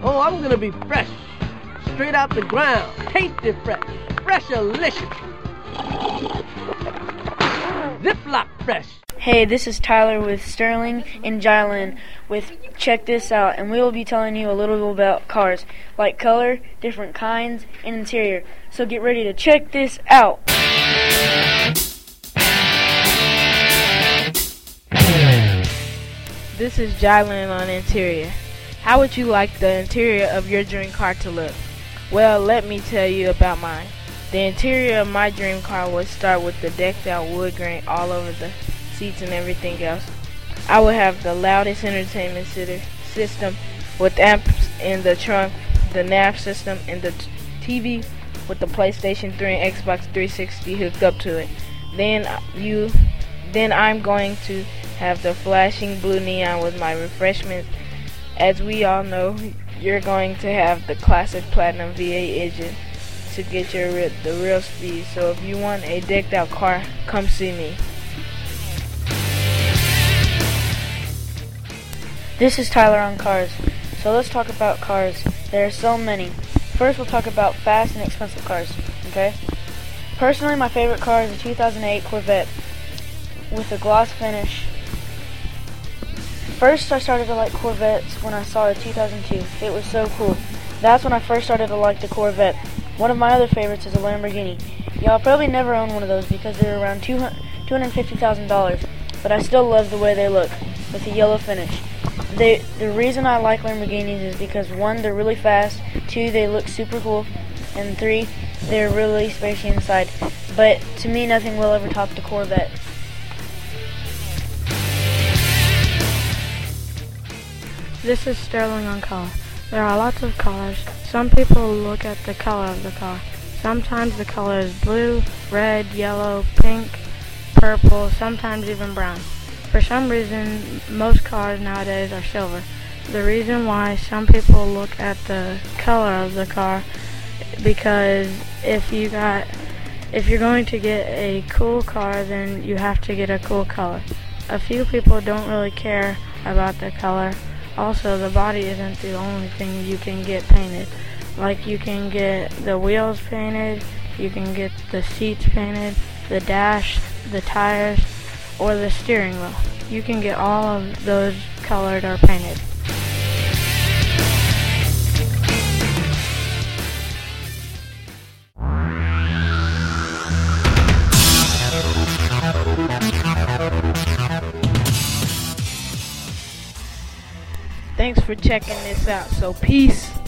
Oh, I'm gonna be fresh, straight out the ground, tasty fresh, fresh-alicious, Ziploc fresh. Hey, this is Tyler with Sterling and Jylen with Check This Out, and we will be telling you a little bit about cars, like color, different kinds, and interior. So get ready to check this out. This is Jylen on interior. How would you like the interior of your dream car to look? Well, let me tell you about mine. The interior of my dream car would start with the decked out wood grain all over the seats and everything else. I would have the loudest entertainment system with amps in the trunk, the nav system, and the TV with the PlayStation 3 and Xbox 360 hooked up to it. Then I'm going to have the flashing blue neon with my refreshments. As we all know, you're going to have the classic platinum V8 engine to get the real speed. So if you want a decked out car, come see me. This is Tyler on cars. So let's talk about cars. There are so many. First, we'll talk about fast and expensive cars. Okay? Personally, my favorite car is a 2008 Corvette with a gloss finish. First, I started to like Corvettes when I saw a 2002. It was so cool. That's when I first started to like the Corvette. One of my other favorites is a Lamborghini. Y'all probably never own one of those because they're around $250,000, but I still love the way they look with a yellow finish. The reason I like Lamborghinis is because 1, they're really fast, 2, they look super cool, and 3, they're really spacey inside. But to me, nothing will ever top the Corvette. This is Sterling on color. There are lots of colors. Some people look at the color of the car. Sometimes the color is blue, red, yellow, pink, purple, sometimes even brown. For some reason, most cars nowadays are silver. The reason why some people look at the color of the car, because if you're going to get a cool car, then you have to get a cool color. A few people don't really care about the color. Also, the body isn't the only thing you can get painted. Like, you can get the wheels painted, you can get the seats painted, the dash, the tires, or the steering wheel. You can get all of those colored or painted. Thanks for checking this out. So peace.